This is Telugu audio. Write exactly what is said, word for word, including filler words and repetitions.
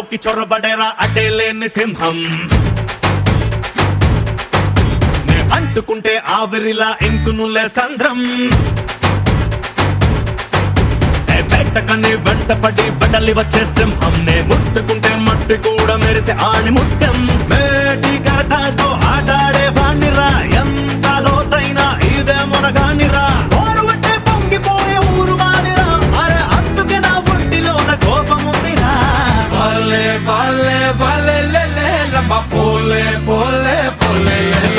అడవిలోకి చొరబడేరా అడ్డేలేని సింహం నే అంటుకుంటే ఆవిరిలా ఇంకునులే సంద్రం పెట్టకని వెంటపడి బడలి వచ్చే సింహం నే ముట్టుకుంటే మట్టి కూడా మెరిసే ఆని ముట్టం మేటి కరటాతో ఆటాడే బాణిరా ఎంత లోతైనా ఇదే మునగానిరా ఓరువట్టే పొంగిపోయే ఊరు మాదిరా అరే అందుకే నా ఒంటిలోన కోపముందిరా Vale, vale, vale, le, le, la ma pole, pole, pole, le.